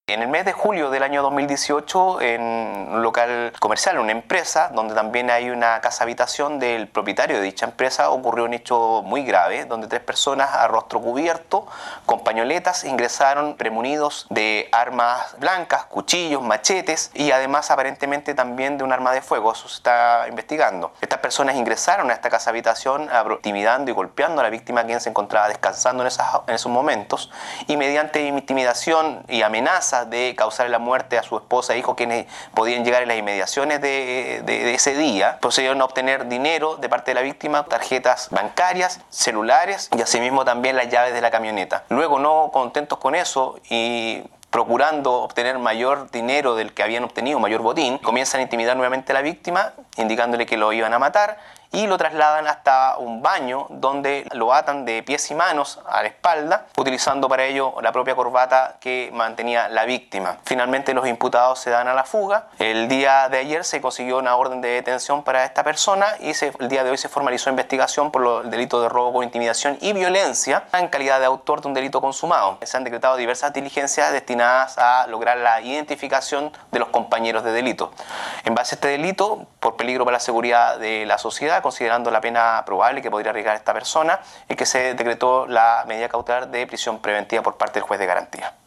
En el mes de julio del año 2018, en un local comercial, una empresa, donde también hay una casa habitación del propietario de dicha empresa, ocurrió un hecho muy grave, donde 3 personas a rostro cubierto, con pañoletas, ingresaron premunidos de armas blancas, cuchillos, machetes y además aparentemente también de un arma de fuego. Eso se está investigando. Estas personas ingresaron a esta casa habitación intimidando y golpeando a la víctima, quien se encontraba descansando en esos momentos, y mediante intimidación y amenaza de causar la muerte a su esposa e hijo, quienes podían llegar en las inmediaciones de ese día, procedieron a obtener dinero de parte de la víctima, tarjetas bancarias, celulares y asimismo también las llaves de la camioneta. Luego, no contentos con eso y procurando obtener mayor dinero del que habían obtenido, mayor botín, comienzan a intimidar nuevamente a la víctima, indicándole que lo iban a matar, y lo trasladan hasta un baño donde lo atan de pies y manos a la espalda, utilizando para ello la propia corbata que mantenía la víctima. Finalmente los imputados se dan a la fuga. El día de ayer se consiguió una orden de detención para esta persona y el día de hoy se formalizó investigación por el delito de robo con intimidación y violencia en calidad de autor de un delito consumado. Se han decretado diversas diligencias destinadas a lograr la identificación de los compañeros de delito. En base a este delito, por peligro para la seguridad de la sociedad, considerando la pena probable que podría arriesgar esta persona, es que se decretó la medida cautelar de prisión preventiva por parte del juez de garantía.